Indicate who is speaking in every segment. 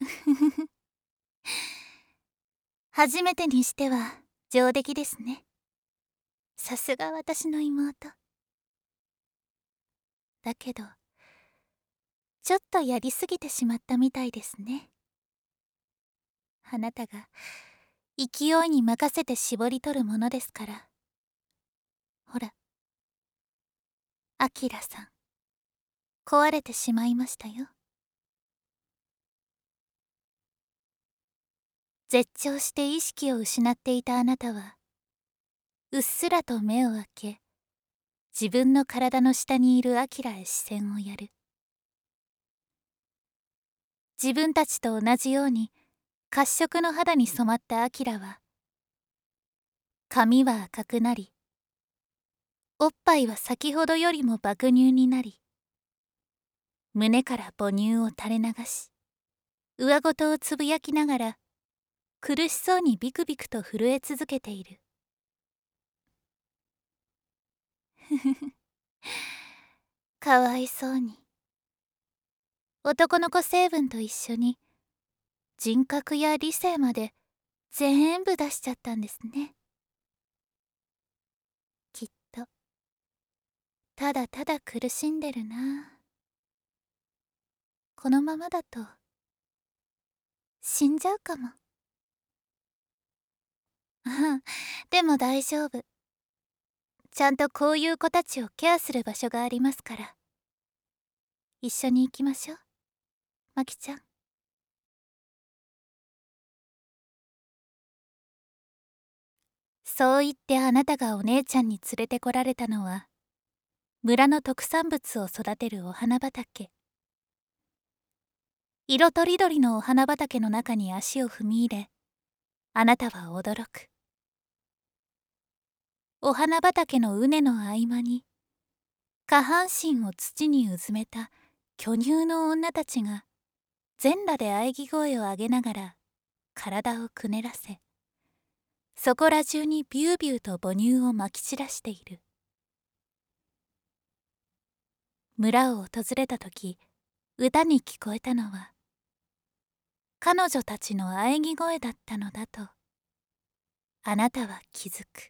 Speaker 1: 初めてにしては上出来ですね。さすが私の妹。だけど、ちょっとやりすぎてしまったみたいですね。あなたが勢いに任せて絞り取るものですから。ほら、アキラさん、壊れてしまいましたよ。絶頂して意識を失っていたあなたは、うっすらと目を開け、自分の体の下にいるアキラへ視線をやる。自分たちと同じように褐色の肌に染まったアキラは、髪は赤くなり、おっぱいは先ほどよりも爆乳になり、胸から母乳を垂れ流し、上ごとをつぶやきながら苦しそうにビクビクと震え続けている。ふふふ、かわいそうに。男の子成分と一緒に人格や理性まで全部出しちゃったんですね。きっとただただ苦しんでるな。このままだと死んじゃうかも。ああ、でも大丈夫。ちゃんとこういう子たちをケアする場所がありますから。一緒に行きましょう、マキちゃん。そう言ってあなたがお姉ちゃんに連れてこられたのは、村の特産物を育てるお花畑。色とりどりのお花畑の中に足を踏み入れ、あなたは驚く。お花畑の畝の合間に、下半身を土にうずめた巨乳の女たちが、全裸で喘ぎ声を上げながら体をくねらせ、そこら中にビュービューと母乳をまき散らしている。村を訪れた時、歌に聞こえたのは、彼女たちの喘ぎ声だったのだと、あなたは気づく。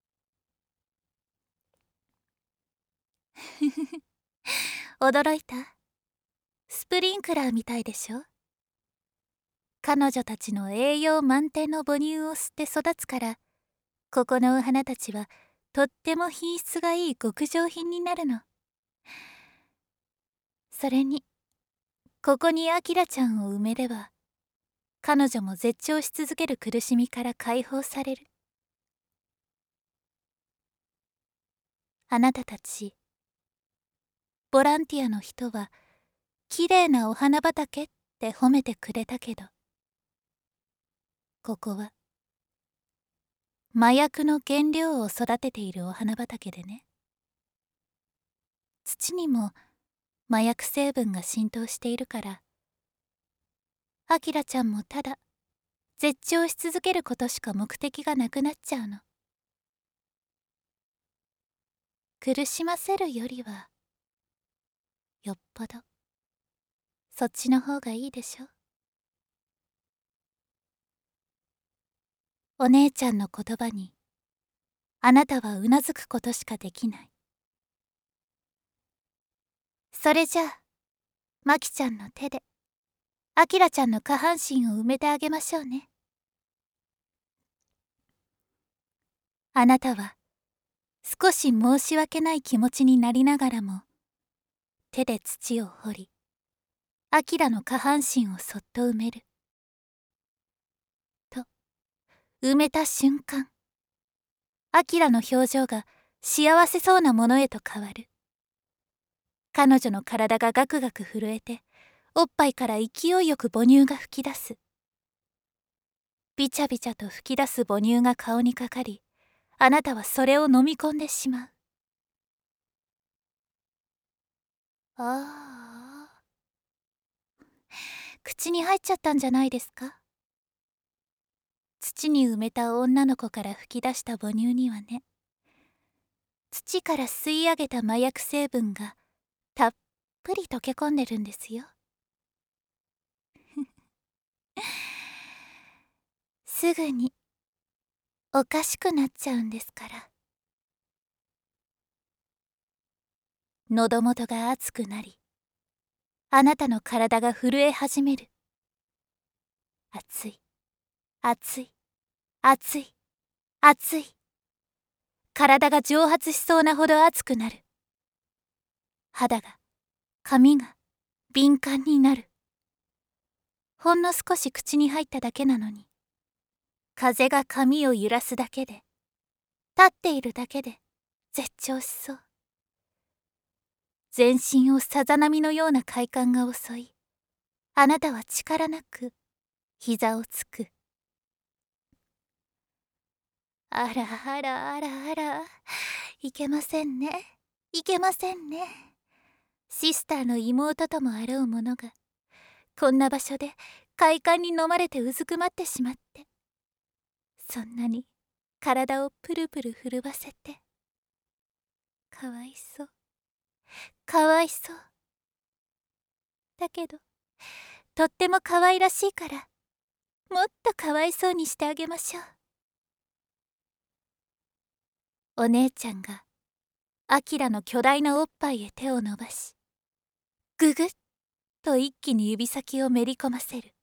Speaker 1: ふふふ、驚いた？スプリンクラーみたいでしょ？彼女たちの栄養満点の母乳を吸って育つから、ここのお花たちはとっても品質がいい極上品になるの。それに、ここにアキラちゃんを埋めれば、彼女も絶頂し続ける苦しみから解放される。あなたたちボランティアの人はきれいなお花畑って褒めてくれたけど、ここは麻薬の原料を育てているお花畑でね。土にも麻薬成分が浸透しているから、アキラちゃんもただ絶頂し続けることしか目的がなくなっちゃうの。苦しませるよりはよっぽどそっちの方がいいでしょ。お姉ちゃんの言葉にあなたはうなずくことしかできない。それじゃあマキちゃんの手でアキラちゃんの下半身を埋めてあげましょうね。あなたは少し申し訳ない気持ちになりながらも、手で土を掘り、アキラの下半身をそっと埋める。と、埋めた瞬間、アキラの表情が幸せそうなものへと変わる。彼女の体がガクガク震えて、おっぱいから勢いよく母乳が噴き出す。ビチャビチャと噴き出す母乳が顔にかかり、あなたはそれを飲み込んでしまう。ああ、口に入っちゃったんじゃないですか？土に埋めた女の子から吹き出した母乳にはね、土から吸い上げた麻薬成分がたっぷり溶け込んでるんですよ。 すぐにおかしくなっちゃうんですから。喉元が熱くなり、あなたの体が震え始める。熱い、熱い、熱い、熱い。体が蒸発しそうなほど熱くなる。肌が、髪が敏感になる。ほんの少し口に入っただけなのに、風が髪を揺らすだけで、立っているだけで絶頂しそう。全身をさざ波のような快感が襲い、あなたは力なく膝をつく。あらあらあらあら、いけませんね、いけませんね。シスターの妹ともあろうものが、こんな場所で快感に飲まれてうずくまってしまって、そんなに体をプルプル震わせて、かわいそう、かわいそう。だけど、とってもかわいらしいから、もっとかわいそうにしてあげましょう。お姉ちゃんがアキラの巨大なおっぱいへ手を伸ばし、ぐぐっと一気に指先をめり込ませる。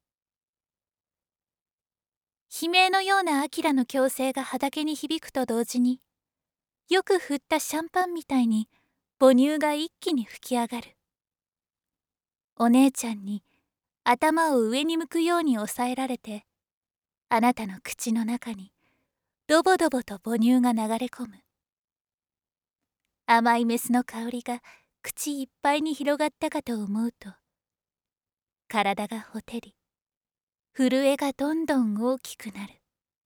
Speaker 1: 悲鳴のようなアキラの嬌声が畑に響くと同時に、よく振ったシャンパンみたいに母乳が一気に吹き上がる。お姉ちゃんに頭を上に向くように押さえられて、あなたの口の中にドボドボと母乳が流れ込む。甘いメスの香りが口いっぱいに広がったかと思うと、体がほてり、震えがどんどん大きくなる。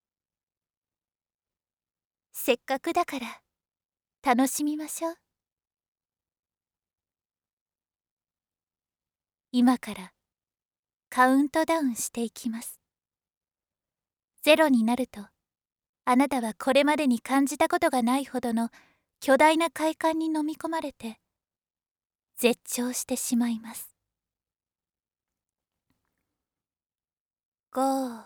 Speaker 1: せっかくだから楽しみましょう。今からカウントダウンしていきます。0になると、あなたはこれまでに感じたことがないほどの巨大な快感に飲み込まれて、絶頂してしまいます。5、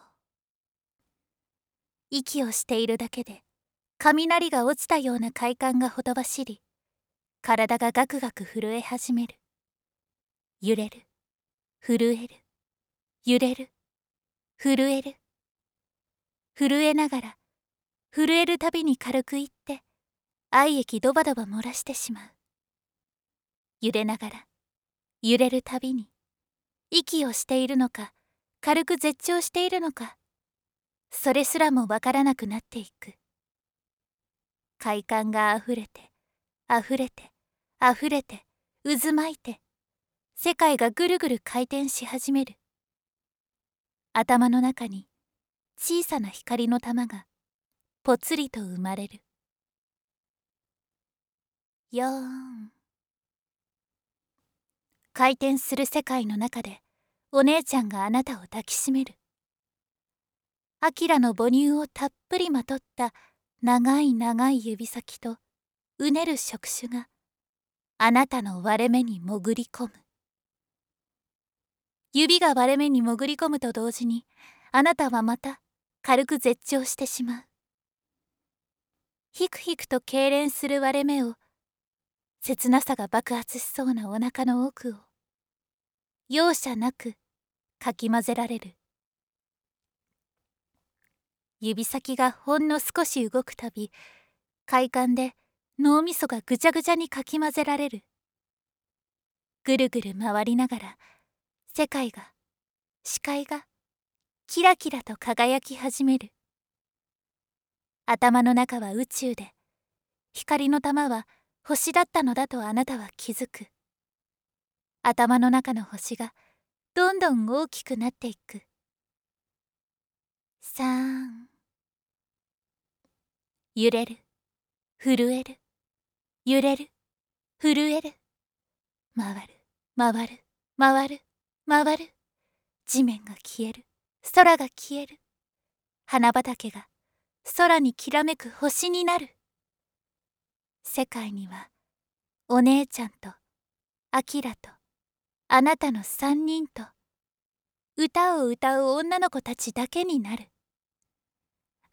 Speaker 1: 息をしているだけで雷が落ちたような快感がほとばしり、体がガクガク震え始める。揺れる、震える、揺れる、震える。震えながら、震えるたびに軽く言って、愛液ドバドバ漏らしてしまう。揺れながら、揺れるたびに、息をしているのか、軽く絶頂しているのか、それすらもわからなくなっていく。快感があふれて、あふれて、あふれて、渦巻いて、世界がぐるぐる回転し始める。頭の中に小さな光の玉がぽつりと生まれる。4、回転する世界の中でお姉ちゃんがあなたを抱きしめる。アキラの母乳をたっぷりまとった長い長い指先とうねる触手があなたの割れ目に潜り込む。指が割れ目に潜り込むと同時に、あなたはまた軽く絶頂してしまう。ひくひくと痙攣する割れ目を、切なさが爆発しそうなお腹の奥を容赦なくかき混ぜられる。指先がほんの少し動くたび、快感で脳みそがぐちゃぐちゃにかき混ぜられる。ぐるぐる回りながら、世界が、視界がキラキラと輝き始める。頭の中は宇宙で、光の玉は星だったのだとあなたは気づく。頭の中の星がどんどん大きくなっていく。3、揺れる、震える、揺れる、震える。回る、回る、回る、回る。地面が消える、空が消える。花畑が空にきらめく星になる。世界にはお姉ちゃんとアキラとあなたの3人と歌を歌う女の子たちだけになる。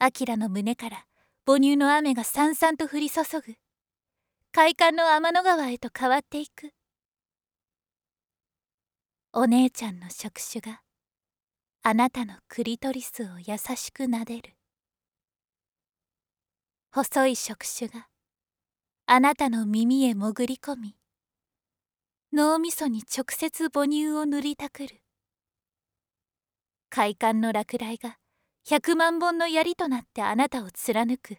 Speaker 1: アキラの胸から母乳の雨がさんさんと降り注ぐ。快感の天の川へと変わっていく。お姉ちゃんの触手があなたのクリトリスを優しく撫でる。細い触手があなたの耳へ潜り込み、脳みそに直接母乳を塗りたくる。快感の落雷が100万本の槍となってあなたを貫く。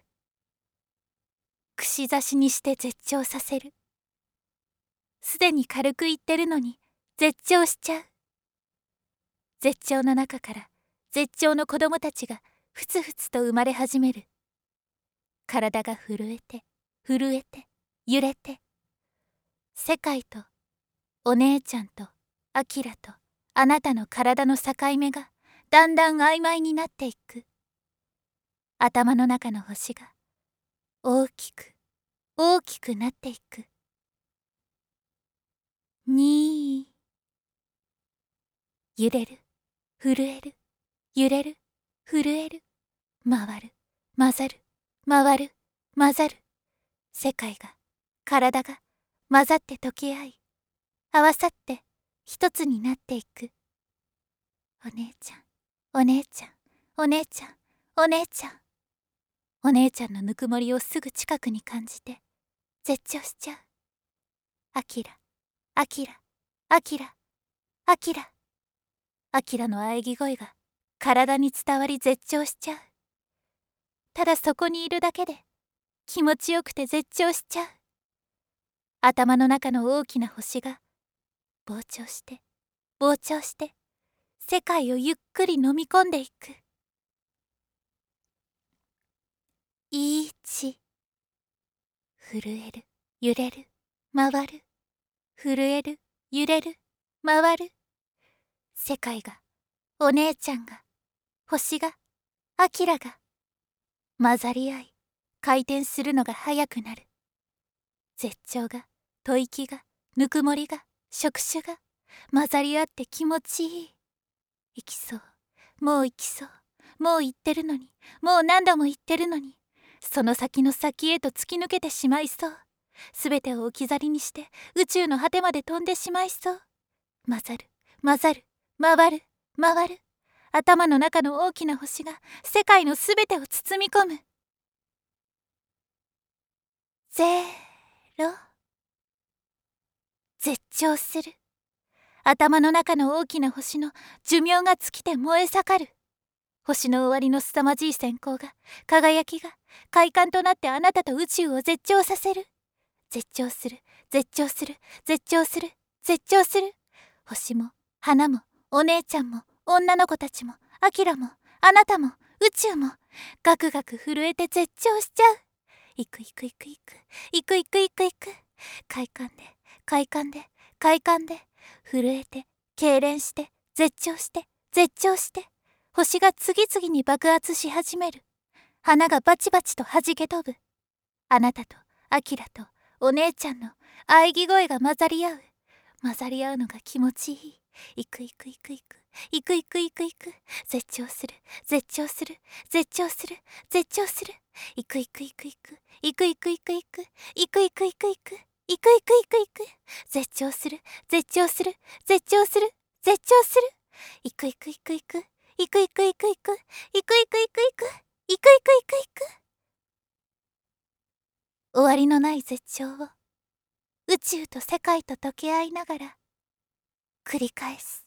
Speaker 1: 串刺しにして絶頂させる。すでに軽く言ってるのに絶頂しちゃう。絶頂の中から絶頂の子供たちがふつふつと生まれ始める。体が震えて震えて揺れて、世界とお姉ちゃんとアキラとあなたの体の境目がだんだん曖昧になっていく。頭の中の星が大きく大きくなっていく。にー、揺れる震える揺れる震える、回る混ざる回る混ざる。世界が体が混ざって溶け合い合わさって一つになっていく。お姉ちゃんお姉ちゃんお姉ちゃんお姉ちゃん。お姉ちゃんのぬくもりをすぐ近くに感じて絶頂しちゃう。アキラアキラアキラアキラ。アキラの喘ぎ声が体に伝わり絶頂しちゃう。ただそこにいるだけで気持ちよくて絶頂しちゃう。頭の中の大きな星が膨張して膨張して世界をゆっくり飲み込んでいく。いち、震える揺れる回る、震える揺れる回る。世界がお姉ちゃんが星がアキラが混ざり合い回転するのが速くなる。絶頂が吐息がぬくもりが触手が混ざり合って気持ちいい。行きそうもう行きそうもう行ってるのにもう何度も言ってるのに、その先の先へと突き抜けてしまいそう。すべてを置き去りにして宇宙の果てまで飛んでしまいそう。混ざる混ざる回る回る。頭の中の大きな星が世界のすべてを包み込む。ゼロ。絶頂する。頭の中の大きな星の寿命が尽きて燃え盛る。星の終わりの凄まじい閃光が輝きが快感となってあなたと宇宙を絶頂させる。絶頂する絶頂する絶頂する絶頂する。星も花もお姉ちゃんも女の子たちもアキラもあなたも宇宙もガクガク震えて絶頂しちゃう。行く行く行く行く行く行く行く行く。快感で快感で快感で震えて痙攣して絶頂して絶頂して、星が次々に爆発し始める。花がバチバチと弾け飛ぶ。あなたとアキラとお姉ちゃんの喘ぎ声が混ざり合う。混ざり合うのが気持ちいい。行く行く行く行く行く行く行く行く。絶頂する絶頂する絶頂する絶頂する。行く行く行く行く行く行く行く行く行く行く行く行く行く行く行く行く。絶頂する絶頂する絶頂する絶頂する。行く行く行く行く行く行く行く行く行く行く行く行く行く行く行く行く。終わりのない絶頂を宇宙と世界と溶け合いながら繰り返す。